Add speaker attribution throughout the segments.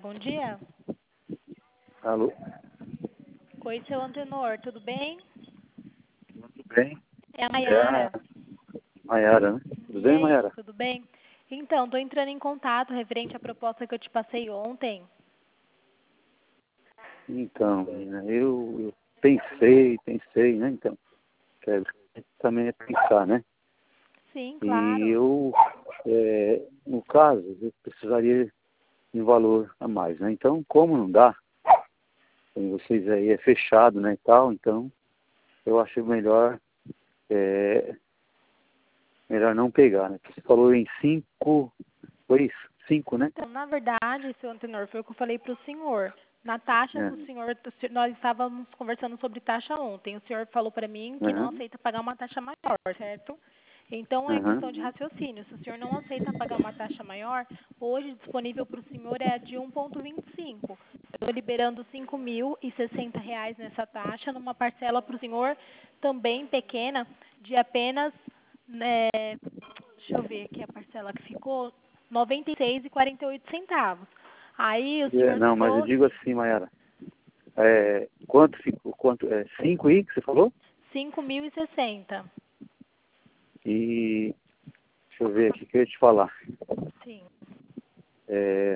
Speaker 1: bom dia.
Speaker 2: Alô?
Speaker 1: Oi, seu Antenor, tudo bem?
Speaker 2: Tudo bem?
Speaker 1: É a
Speaker 2: É a
Speaker 1: Maiara.
Speaker 2: Maiara, né? Tudo
Speaker 1: E
Speaker 2: bem,
Speaker 1: aí,
Speaker 2: Maiara?
Speaker 1: tudo bem? Então, estou entrando em contato referente à proposta que eu te passei ontem.
Speaker 2: Então, menina, eu pensei, né? Então, quero também é pensar, né?
Speaker 1: Sim,
Speaker 2: E
Speaker 1: claro.
Speaker 2: eu, no caso, eu precisaria de um valor a mais, né? Então, como não dá, como vocês aí é fechado, né, e tal, então, eu acho melhor não pegar, né? Você falou em 5, foi isso? 5, né?
Speaker 1: Então, na verdade, seu Antenor, foi o que eu falei para o senhor. Na taxa
Speaker 2: É.
Speaker 1: que o senhor, nós estávamos conversando sobre taxa ontem. O senhor falou para mim que não
Speaker 2: Aham,
Speaker 1: aceita pagar uma taxa maior, certo? Então, é
Speaker 2: aham.
Speaker 1: questão de raciocínio. Se o senhor não aceita pagar uma taxa maior, hoje disponível para o senhor é a de 1,25. Eu estou liberando R$ 5.060 nessa taxa, numa parcela para o senhor também pequena, de apenas, né, deixa eu ver aqui a parcela que ficou, R$ 96,48. Aí o senhor
Speaker 2: Não, mas eu digo
Speaker 1: trouxe
Speaker 2: assim, Maiara, quanto ficou? Quanto? 5 aí que você falou?
Speaker 1: 5.060.
Speaker 2: E deixa eu ver aqui o que eu ia te falar.
Speaker 1: Sim.
Speaker 2: É,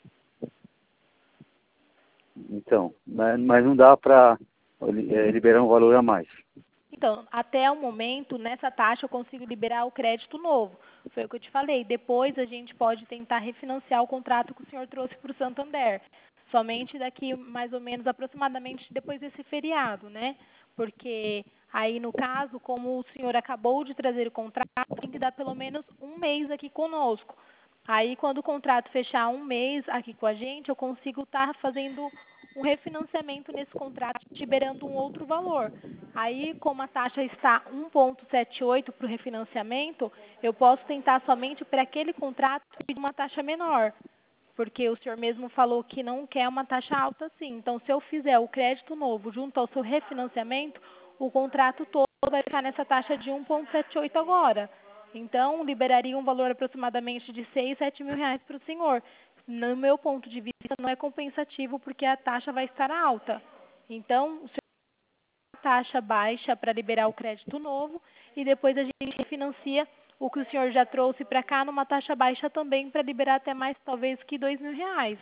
Speaker 2: então, mas não dá para liberar um valor a mais.
Speaker 1: Então, até o momento, nessa taxa eu consigo liberar o crédito novo. Foi o que eu te falei. Depois a gente pode tentar refinanciar o contrato que o senhor trouxe para o Santander. Somente daqui mais ou menos aproximadamente depois desse feriado, né? Porque aí no caso, como o senhor acabou de trazer o contrato, tem que dar pelo menos um mês aqui conosco. Aí quando o contrato fechar um mês aqui com a gente, eu consigo estar fazendo um refinanciamento nesse contrato, liberando um outro valor. Aí, como a taxa está 1,78 para o refinanciamento, eu posso tentar somente para aquele contrato pedir uma taxa menor, porque o senhor mesmo falou que não quer uma taxa alta assim. Então, se eu fizer o crédito novo junto ao seu refinanciamento, o contrato todo vai ficar nessa taxa de 1,78 agora. Então, liberaria um valor aproximadamente de 6, 7 mil reais para o senhor. No meu ponto de vista, não é compensativo porque a taxa vai estar alta. Então, o senhor taxa baixa para liberar o crédito novo e depois a gente refinancia o que o senhor já trouxe para cá numa taxa baixa também para liberar até mais talvez que 2 mil reais.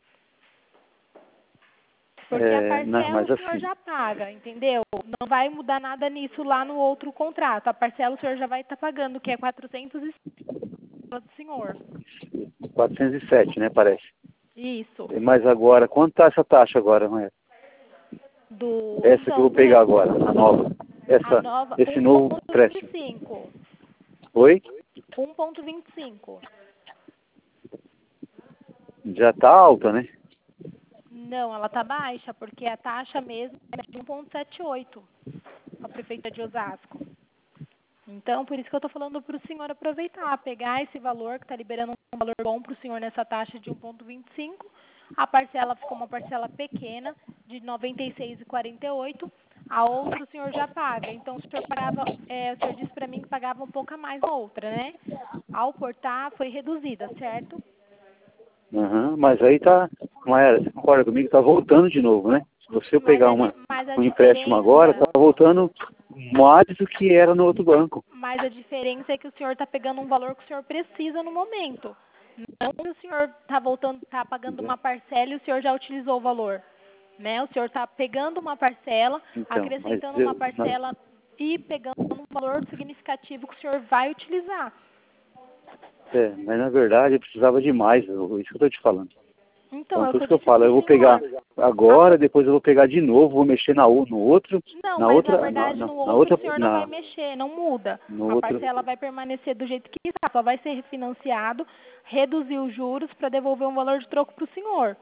Speaker 1: Porque a
Speaker 2: Não,
Speaker 1: parcela
Speaker 2: mas
Speaker 1: o senhor
Speaker 2: assim,
Speaker 1: já paga, entendeu? Não vai mudar nada nisso lá no outro contrato. A parcela o senhor já vai estar pagando, que é 400 do senhor.
Speaker 2: 407, né, parece.
Speaker 1: Isso.
Speaker 2: Mas agora, quanto está essa taxa agora, Maia? Essa que eu
Speaker 1: Então,
Speaker 2: vou pegar agora, a nova.
Speaker 1: a nova
Speaker 2: Esse novo empréstimo.
Speaker 1: 1,25.
Speaker 2: Oi?
Speaker 1: 1,25.
Speaker 2: Já está alta, né?
Speaker 1: Não, ela está baixa, porque a taxa mesmo é de 1,78, a prefeita de Osasco. Então, por isso que eu estou falando para o senhor aproveitar, pegar esse valor, que está liberando um valor bom para o senhor nessa taxa de 1,25. A parcela ficou uma parcela pequena, de R$ 96,48. A outra o senhor já paga. Então, o senhor pagava, o senhor disse para mim que pagava um pouco a mais na outra, né? Ao portar, foi reduzida, certo?
Speaker 2: Uhum, mas aí tá, Maia, você concorda comigo? Tá voltando de novo, né? Se você pegar
Speaker 1: Mas a
Speaker 2: um empréstimo agora, tá
Speaker 1: diferença
Speaker 2: voltando mais do que era no outro banco.
Speaker 1: Mas a diferença é que o senhor está pegando um valor que o senhor precisa no momento. Não que o senhor está pagando uma parcela e o senhor já utilizou o valor. Né? O senhor está pegando uma parcela,
Speaker 2: Então, mas
Speaker 1: acrescentando uma parcela e pegando um valor significativo que o senhor vai utilizar.
Speaker 2: mas na verdade eu precisava de mais, isso que eu tô te falando.
Speaker 1: Então,
Speaker 2: Então,
Speaker 1: é o
Speaker 2: por
Speaker 1: que
Speaker 2: isso
Speaker 1: eu
Speaker 2: que eu
Speaker 1: disse
Speaker 2: falo,
Speaker 1: para
Speaker 2: eu
Speaker 1: o
Speaker 2: vou pegar
Speaker 1: senhor.
Speaker 2: agora, depois eu vou pegar de novo, vou mexer no outro,
Speaker 1: Não,
Speaker 2: na
Speaker 1: mas na
Speaker 2: outra,
Speaker 1: verdade no
Speaker 2: na
Speaker 1: outro
Speaker 2: outra,
Speaker 1: o senhor não vai mexer, não muda.
Speaker 2: no
Speaker 1: A
Speaker 2: outro.
Speaker 1: parcela vai permanecer do jeito que está, só vai ser refinanciado, reduzir os juros para devolver um valor de troco para o senhor.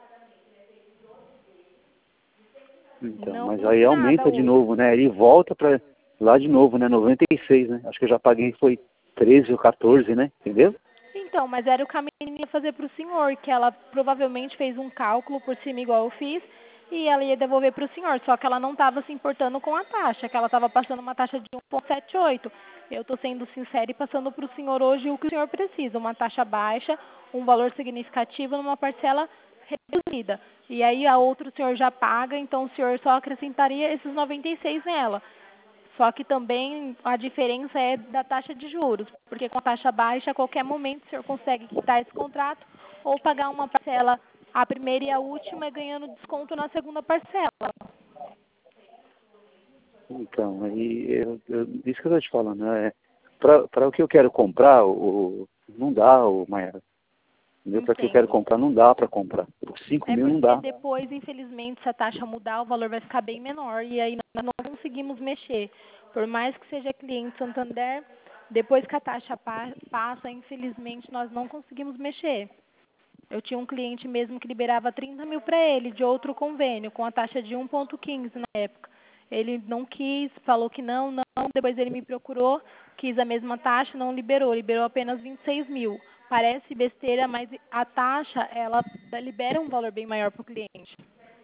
Speaker 2: Então,
Speaker 1: Não
Speaker 2: mas aí
Speaker 1: muda nada
Speaker 2: aumenta de
Speaker 1: hoje.
Speaker 2: novo, né? Ele volta para lá de novo, né? 96, né? Acho que eu já paguei, foi 13 ou 14, né? Entendeu?
Speaker 1: Então, mas era o que a menina ia fazer para o senhor, que ela provavelmente fez um cálculo por cima igual eu fiz, e ela ia devolver para o senhor, só que ela não estava se importando com a taxa, que ela estava passando uma taxa de 1,78. Eu estou sendo sincera e passando para o senhor hoje o que o senhor precisa, uma taxa baixa, um valor significativo numa parcela reduzida. E aí a outra o senhor já paga, então o senhor só acrescentaria esses 96 nela. Só que também a diferença é da taxa de juros, porque com a taxa baixa, a qualquer momento o senhor consegue quitar esse contrato ou pagar uma parcela, a primeira e a última, ganhando desconto na segunda parcela.
Speaker 2: Então, isso que eu estou te falando, né? Para o que eu quero comprar, não dá, Maia. Para o que eu quero comprar, não dá para comprar. Por 5 mil não dá.
Speaker 1: Depois, infelizmente, se a taxa mudar, o valor vai ficar bem menor e aí nós não conseguimos mexer. Por mais que seja cliente Santander, depois que a taxa passa, infelizmente, nós não conseguimos mexer. Eu tinha um cliente mesmo que liberava 30 mil para ele, de outro convênio, com a taxa de 1,15 na época. Ele não quis, falou que não, depois ele me procurou, quis a mesma taxa, não liberou apenas 26 mil. Parece besteira, mas a taxa, ela libera um valor bem maior para o cliente.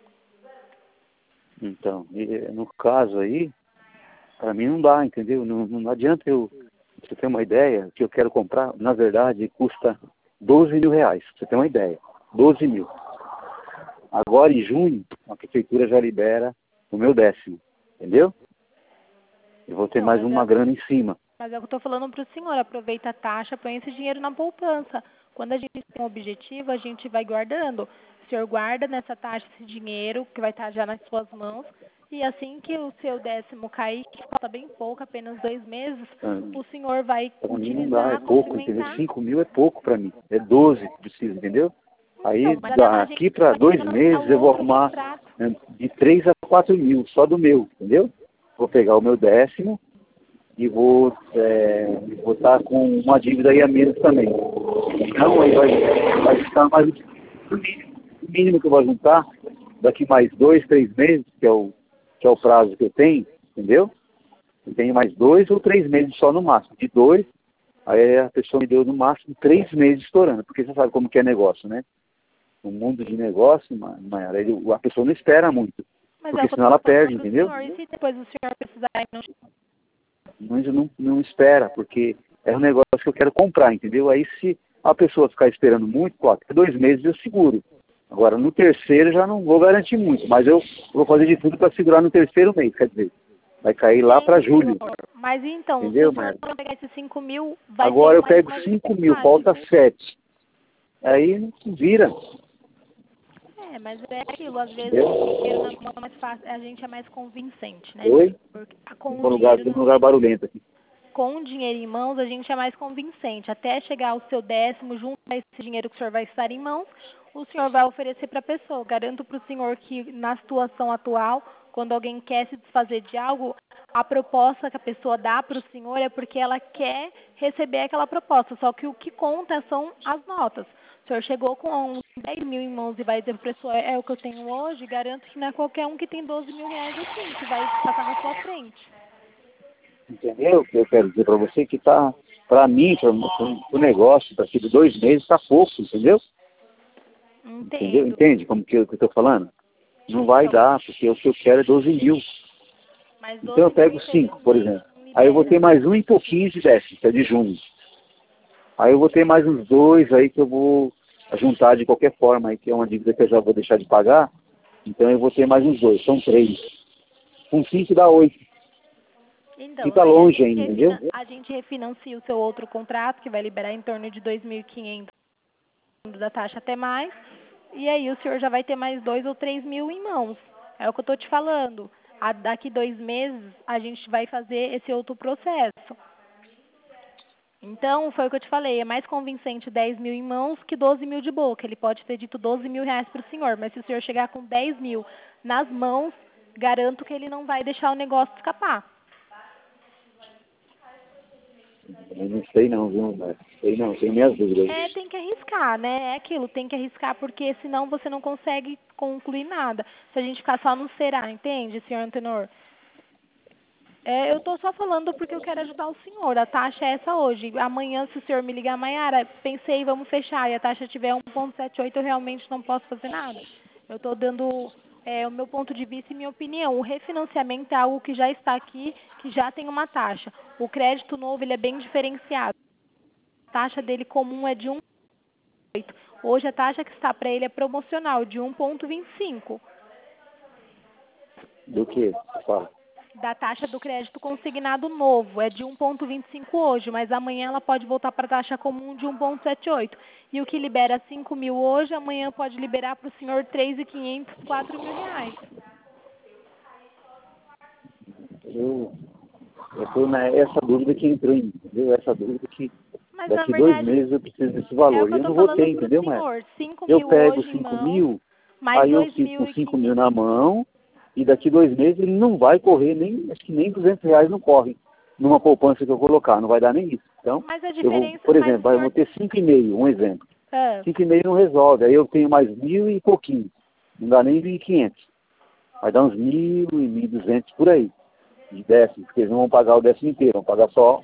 Speaker 2: Então, no caso aí, para mim não dá, entendeu? Não adianta você ter uma ideia, o que eu quero comprar, na verdade, custa 12 mil reais, pra você ter uma ideia, 12 mil. Agora, em junho, a prefeitura já libera o meu 10º, entendeu? Eu vou ter mais uma grana em cima.
Speaker 1: Mas é o que eu estou falando para o senhor, aproveita a taxa, põe esse dinheiro na poupança. Quando a gente tem um objetivo, a gente vai guardando. O senhor guarda nessa taxa esse dinheiro, que vai estar já nas suas mãos, e assim que o seu 10º cair, que falta bem pouco, apenas 2 meses, o senhor vai
Speaker 2: pra
Speaker 1: utilizar,
Speaker 2: mim não dá, é pouco, entendeu? 5 mil é pouco para mim, é 12 que precisa, entendeu? Aí, daqui para 2 meses, eu vou arrumar de 3 a 4 mil, só do meu, entendeu? Vou pegar o meu 10º, e vou estar com uma dívida aí a menos também. Então, aí vai ficar mais o mínimo que eu vou juntar daqui mais 2, 3 meses, que é o prazo que eu tenho, entendeu? Eu tenho mais 2 ou 3 meses só no máximo. De 2, aí a pessoa me deu no máximo 3 meses estourando, porque você sabe como que é negócio, né? No mundo de negócio, Mayara, a pessoa não espera muito, porque senão ela perde, entendeu?
Speaker 1: E se depois o senhor precisar
Speaker 2: não espera, porque é um negócio que eu quero comprar, entendeu? Aí se a pessoa ficar esperando muito, até 2 meses eu seguro. Agora, no terceiro já não vou garantir muito, mas eu vou fazer de tudo para segurar no terceiro mês, quer dizer, vai cair lá para julho.
Speaker 1: Mas então,
Speaker 2: entendeu,
Speaker 1: se o senhor não pegar esses 5 mil, vai
Speaker 2: agora eu pego 5 mil, falta 7. Aí não vira.
Speaker 1: Mas é aquilo, às vezes o dinheiro na mão é mais fácil, a gente é mais convincente, né?
Speaker 2: Oi?
Speaker 1: Porque com
Speaker 2: um lugar barulhento aqui.
Speaker 1: Com o dinheiro em mãos, a gente é mais convincente. Até chegar ao seu 10º, junto a esse dinheiro que o senhor vai estar em mãos, o senhor vai oferecer para a pessoa. Garanto para o senhor que, na situação atual, quando alguém quer se desfazer de algo, a proposta que a pessoa dá para o senhor é porque ela quer receber aquela proposta. Só que o que conta são as notas. O senhor chegou com uns 10 mil em mãos e vai dizer para a pessoa, é o que eu tenho hoje, garanto que não é qualquer um que tem 12 mil reais assim, que vai passar na sua frente.
Speaker 2: Entendeu? O que eu quero dizer para você que tá, para mim, para o negócio, daqui de 2 meses, está pouco, entendeu? Entendeu? Entende como que eu estou falando? Não vai dar, porque o que eu quero é 12 mil. Então eu pego 5, por exemplo. Aí eu vou ter mais um e pouquinho de 10, que é de junho. Aí eu vou ter mais uns 2 aí que eu vou juntar de qualquer forma, aí, que é uma dívida que eu já vou deixar de pagar. Então eu vou ter mais uns 2, são 3. Com 5 dá 8.
Speaker 1: Então,
Speaker 2: fica longe ainda, entendeu?
Speaker 1: A gente refinancia o seu outro contrato, que vai liberar em torno de 2.500 da taxa até mais, e aí o senhor já vai ter mais 2 ou 3 mil em mãos. É o que eu estou te falando. Daqui 2 meses, a gente vai fazer esse outro processo. Então, foi o que eu te falei, é mais convincente 10 mil em mãos que 12 mil de boca. Ele pode ter dito 12 mil reais para o senhor, mas se o senhor chegar com 10 mil nas mãos, garanto que ele não vai deixar o negócio escapar.
Speaker 2: Eu não sei não, viu? Sei não, tenho minhas dúvidas.
Speaker 1: Tem que arriscar, né? É aquilo, tem que arriscar, porque senão você não consegue concluir nada. Se a gente ficar só no será, entende, senhor Antenor? Eu estou só falando porque eu quero ajudar o senhor. A taxa é essa hoje. Amanhã, se o senhor me ligar, Mayara, pensei, vamos fechar, e a taxa tiver 1,78, eu realmente não posso fazer nada. Eu estou dando o meu ponto de vista e minha opinião. O refinanciamento é algo que já está aqui, que já tem uma taxa. O crédito novo, ele é bem diferenciado. A taxa dele comum é de 1,8. Hoje a taxa que está para ele é promocional, de 1,25.
Speaker 2: Do que você fala?
Speaker 1: Da taxa do crédito consignado novo, é de 1,25 hoje, mas amanhã ela pode voltar para a taxa comum de 1,78. E o que libera 5 mil hoje, amanhã pode liberar para o senhor 3.500, 4 mil reais.
Speaker 2: Eu estou nessa dúvida que entrou em mim, entendeu? Essa dúvida que
Speaker 1: Mas
Speaker 2: daqui
Speaker 1: na
Speaker 2: 2
Speaker 1: verdade,
Speaker 2: meses eu preciso desse
Speaker 1: é
Speaker 2: valor.
Speaker 1: o que
Speaker 2: E
Speaker 1: eu
Speaker 2: eu
Speaker 1: estou
Speaker 2: não vou
Speaker 1: falando
Speaker 2: ter,
Speaker 1: para o
Speaker 2: entendeu, mas
Speaker 1: senhor. 5
Speaker 2: eu
Speaker 1: mil
Speaker 2: pego
Speaker 1: hoje em
Speaker 2: 5
Speaker 1: mãos,
Speaker 2: mil,
Speaker 1: mais
Speaker 2: aí eu fico com 5 mil
Speaker 1: 2.500.
Speaker 2: na mão, e daqui 2 meses ele não vai correr, nem, acho que nem R$ 200 não corre numa poupança que eu colocar, não vai dar nem isso. Então,
Speaker 1: Mas a
Speaker 2: eu vou,
Speaker 1: diferença,
Speaker 2: por
Speaker 1: mas o
Speaker 2: exemplo, eu
Speaker 1: senhor...
Speaker 2: vou ter 5,5, um exemplo.
Speaker 1: Ah,
Speaker 2: 5,5 não resolve, aí eu tenho mais 1.000 e pouquinho, não dá nem 1.500. Vai dar uns 1.000 e 1.200 por aí, de décimo, porque eles não vão pagar o décimo inteiro, vão pagar só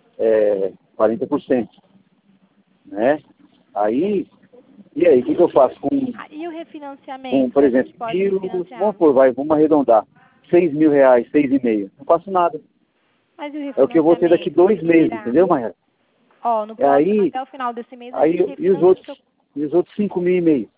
Speaker 2: 40%, né? Aí, e aí, o que eu faço
Speaker 1: e o refinanciamento
Speaker 2: por
Speaker 1: que a
Speaker 2: exemplo,
Speaker 1: gente pode refinanciar?
Speaker 2: vamos arredondar, R$ 6.000, 6,5, não faço nada.
Speaker 1: Mas e o
Speaker 2: É o que eu vou ter daqui
Speaker 1: refinanciamento?
Speaker 2: 2
Speaker 1: Tem que
Speaker 2: meses,
Speaker 1: liberar.
Speaker 2: entendeu, Maia?
Speaker 1: Ó, no próximo,
Speaker 2: Aí,
Speaker 1: até o final desse mês, a
Speaker 2: aí
Speaker 1: gente
Speaker 2: e os
Speaker 1: refinancia o seu...
Speaker 2: outros, 5.500?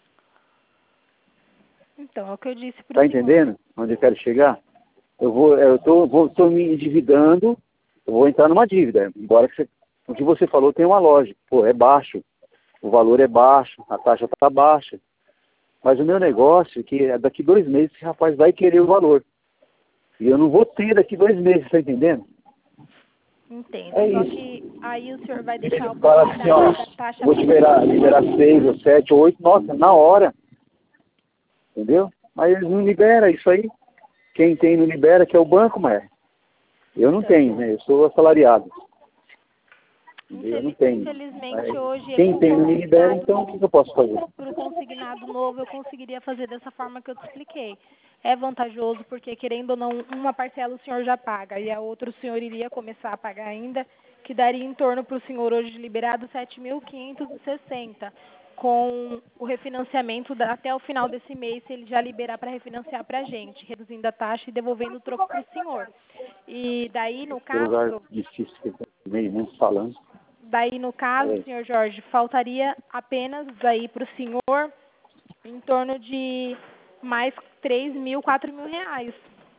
Speaker 1: Então, é o que eu disse para o
Speaker 2: Tá
Speaker 1: senhor.
Speaker 2: entendendo onde eu quero chegar? Tô me endividando, eu vou entrar numa dívida, embora o que você falou tem uma lógica. Pô, é baixo, o valor é baixo, a taxa está baixa. Mas o meu negócio é que daqui 2 meses esse rapaz vai querer o valor. E eu não vou ter daqui 2 meses, tá entendendo?
Speaker 1: Entendo.
Speaker 2: É
Speaker 1: Só
Speaker 2: isso.
Speaker 1: que aí o senhor vai deixar a
Speaker 2: Fala assim, ó,
Speaker 1: oportunidade da taxa
Speaker 2: vou te liberar 6 ou 7 ou 8, nossa, na hora. Entendeu? Mas eles não liberam isso aí. Quem tem não libera, que é o banco, mas eu não tenho, né? Eu sou assalariado. Eu não tenho.
Speaker 1: Infelizmente,
Speaker 2: Mas
Speaker 1: hoje,
Speaker 2: quem tem não me libera, então o que eu posso fazer?
Speaker 1: para o consignado novo, eu conseguiria fazer dessa forma que eu te expliquei. É vantajoso porque, querendo ou não, uma parcela o senhor já paga e a outra o senhor iria começar a pagar ainda, que daria em torno para o senhor hoje liberado 7.560, com o refinanciamento até o final desse mês, se ele já liberar para refinanciar para a gente, reduzindo a taxa e devolvendo o troco para o senhor. E daí, no
Speaker 2: Que lugar
Speaker 1: caso...
Speaker 2: difícil que eu meio muito falando.
Speaker 1: Daí, no caso,
Speaker 2: É.
Speaker 1: senhor Jorge, faltaria apenas aí para o senhor em torno de mais 3 mil, 4 mil reais.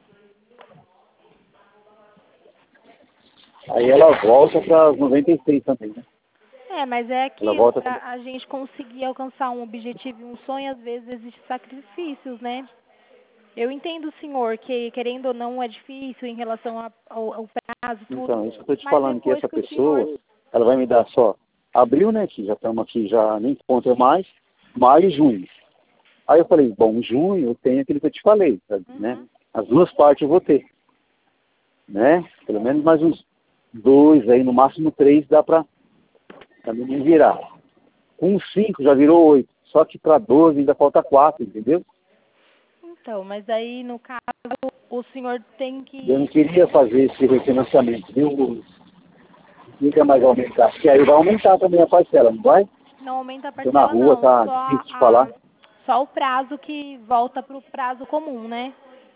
Speaker 2: Aí ela volta para 96 também, né?
Speaker 1: É, mas é
Speaker 2: Ela
Speaker 1: aquilo,
Speaker 2: volta
Speaker 1: para
Speaker 2: para...
Speaker 1: a gente conseguir alcançar um objetivo e um sonho, às vezes existem sacrifícios, né? Eu entendo, senhor, que querendo ou não é difícil em relação ao prazo,
Speaker 2: Então,
Speaker 1: tudo,
Speaker 2: isso que eu estou te
Speaker 1: mas
Speaker 2: falando, que
Speaker 1: depois
Speaker 2: essa
Speaker 1: que o senhor...
Speaker 2: pessoa, ela vai me dar só abril, né, que já estamos aqui, já nem conta mais, maio e junho. Aí eu falei, bom, em junho eu tenho aquilo que eu te falei, né? As duas partes eu vou ter, né? Pelo menos mais uns 2 aí, no máximo 3 dá para me virar. Com 5 já virou 8, só que para 12 ainda falta 4, entendeu?
Speaker 1: Então, mas aí, no caso, o senhor tem
Speaker 2: Eu não
Speaker 1: que...
Speaker 2: queria fazer esse refinanciamento, viu? Queria mais aumentar, porque aí vai aumentar também a parcela, não vai?
Speaker 1: Não aumenta a
Speaker 2: Estou na
Speaker 1: parcela,
Speaker 2: rua,
Speaker 1: não.
Speaker 2: tá difícil de falar.
Speaker 1: Só o prazo que volta para o prazo comum, né?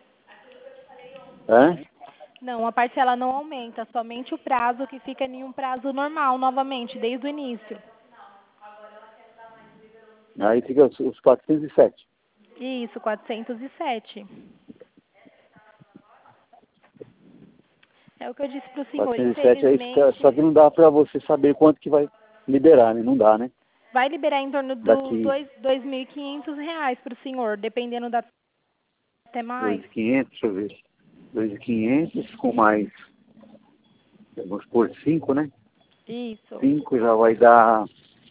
Speaker 2: Hã?
Speaker 1: Não, a parcela não aumenta, somente o prazo que fica em um prazo normal, novamente, desde o início.
Speaker 2: Aí fica os 407.
Speaker 1: Isso, 407. É o que eu disse para o senhor,
Speaker 2: 407 aí fica,
Speaker 1: infelizmente,
Speaker 2: só que não dá para você saber quanto que vai liberar, né? Não dá, né?
Speaker 1: vai liberar em torno dos
Speaker 2: Daqui
Speaker 1: 2.500 reais para o senhor, dependendo da... Até mais.
Speaker 2: 2.500, deixa eu ver. 2.500 com mais, vamos por 5, né?
Speaker 1: Isso.
Speaker 2: 5 já vai dar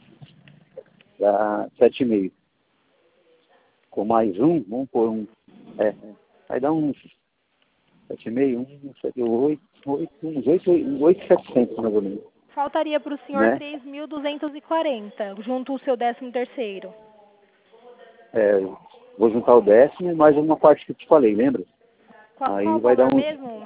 Speaker 2: 7,5. Com mais um, vamos pôr vai dar uns 7,5, 7,8, uns 8.700 mais ou menos,
Speaker 1: Faltaria para o senhor
Speaker 2: né?
Speaker 1: 3.240, junto ao seu 13º.
Speaker 2: Vou juntar o 10º mais uma parte que eu te falei, lembra? Aí
Speaker 1: Qual o
Speaker 2: vai dar
Speaker 1: valor
Speaker 2: uns...
Speaker 1: mesmo?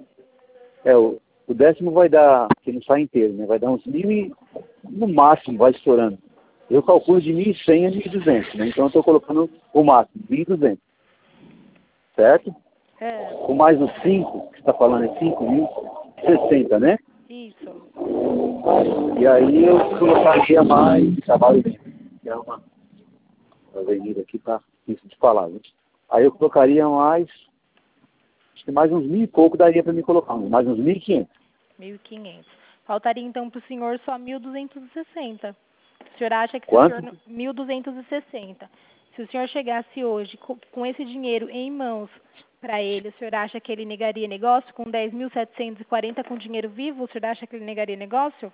Speaker 2: O 10º vai dar, que não sai inteiro, né? Vai dar uns 1.000 e, no máximo, vai estourando. Eu calculo de 1.100 a 1.200, né? Então eu estou colocando o máximo, 1.200. Certo? Com mais os 5, que você está falando é 5.060, né?
Speaker 1: Isso.
Speaker 2: E aí eu colocaria mais trabalho dentro. que é uma avenida aqui, tá difícil de falar, viu? Aí eu colocaria mais, acho que mais uns 1.000 e pouco daria para me colocar, mais uns 1.500.
Speaker 1: 1.500. Faltaria então para o senhor só 1.260. O senhor acha que
Speaker 2: Quanto?
Speaker 1: se o senhor 1.260. Se o senhor chegasse hoje com esse dinheiro em mãos para ele, o senhor acha que ele negaria negócio? Com 10.740 com dinheiro vivo, o senhor acha que ele negaria negócio?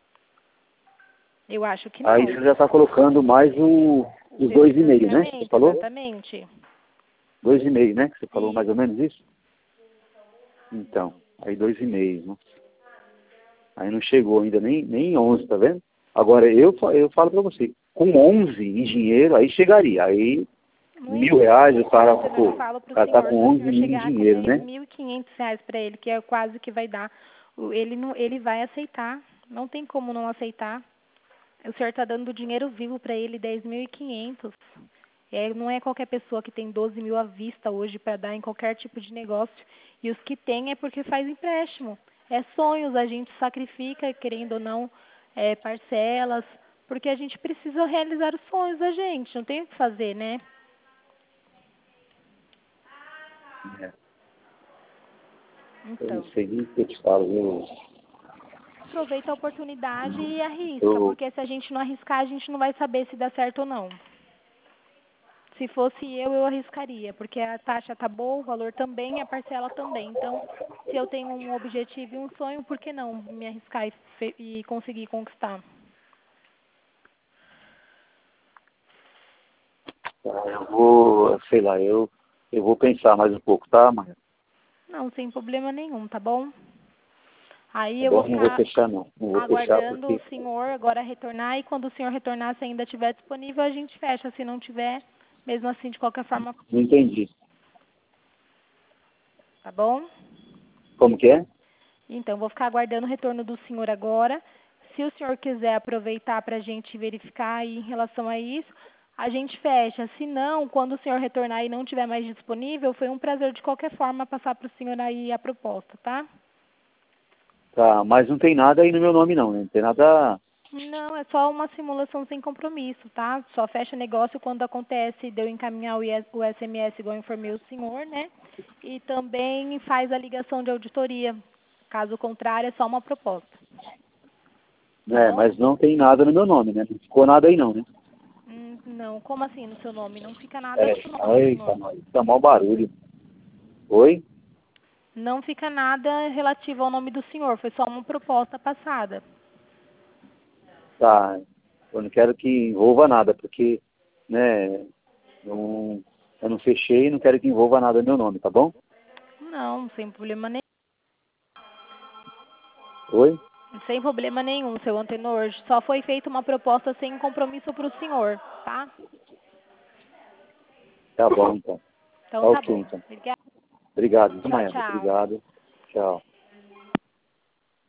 Speaker 1: Eu acho que não.
Speaker 2: Aí você já está colocando mais os 2,5, né? Você falou?
Speaker 1: Exatamente.
Speaker 2: 2,5, né? Que você falou mais ou menos isso? Então, aí 2,5, né? Aí não chegou ainda nem 11, tá vendo? Agora, eu falo para você, com 11 em dinheiro, aí chegaria. Aí, R$1.000, o cara tá com 11 mil em dinheiro, né?
Speaker 1: R$1.500 para ele, que é quase que vai dar. Ele vai aceitar. Não tem como não aceitar. O senhor está dando dinheiro vivo para ele, 10.500. Não é qualquer pessoa que tem 12 mil à vista hoje para dar em qualquer tipo de negócio. E os que tem é porque faz empréstimo. É sonhos, a gente sacrifica, querendo ou não, parcelas, porque a gente precisa realizar os sonhos da gente, não tem o que fazer, né? Então,
Speaker 2: eu não sei nem o que eu te falo, viu?
Speaker 1: Aproveita a oportunidade e arrisca, porque se a gente não arriscar, a gente não vai saber se dá certo ou não. Se fosse eu arriscaria, porque a taxa tá boa, o valor também, a parcela também. Então, se eu tenho um objetivo e um sonho, por que não me arriscar e conseguir conquistar?
Speaker 2: Eu vou, sei lá, eu vou pensar mais um pouco, tá, Maria?
Speaker 1: Não, sem problema nenhum, tá bom? Aí
Speaker 2: Tá
Speaker 1: eu vou
Speaker 2: bom, não vou
Speaker 1: ficar
Speaker 2: fechar, não. Não vou fechar
Speaker 1: aguardando
Speaker 2: porque...
Speaker 1: o senhor agora retornar, e quando o senhor retornar, se ainda estiver disponível, a gente fecha. Se não tiver, mesmo assim, de qualquer forma,
Speaker 2: Não entendi.
Speaker 1: tá bom?
Speaker 2: Como que é?
Speaker 1: Então, vou ficar aguardando o retorno do senhor agora. Se o senhor quiser aproveitar para a gente verificar aí em relação a isso, a gente fecha. Se não, quando o senhor retornar e não estiver mais disponível, foi um prazer de qualquer forma passar para o senhor aí a proposta, tá?
Speaker 2: Tá, mas não tem nada aí no meu nome não, né? Não tem nada...
Speaker 1: Não, é só uma simulação sem compromisso, tá? Só fecha negócio quando acontece de eu encaminhar o SMS, igual eu informei o senhor, né? E também faz a ligação de auditoria. Caso contrário, é só uma proposta. Tá bom?
Speaker 2: Mas não tem nada no meu nome, né? Não ficou nada aí não, né?
Speaker 1: Não, como assim no seu nome? Não fica nada no seu nome,
Speaker 2: Eita,
Speaker 1: senhor.
Speaker 2: nós, tá mau barulho. Oi?
Speaker 1: Não fica nada relativo ao nome do senhor, foi só uma proposta passada.
Speaker 2: Tá, eu não quero que envolva nada, porque, né, eu não fechei e não quero que envolva nada no meu nome, tá bom?
Speaker 1: Não, sem problema nenhum.
Speaker 2: Oi?
Speaker 1: Sem problema nenhum, seu Antenor. Só foi feita uma proposta sem compromisso para o senhor, tá?
Speaker 2: Tá bom, então.
Speaker 1: Então tá
Speaker 2: Ok,
Speaker 1: bom.
Speaker 2: então.
Speaker 1: Obrigada.
Speaker 2: Obrigado,
Speaker 1: Tchau,
Speaker 2: Maia.
Speaker 1: tchau.
Speaker 2: Obrigado. Tchau.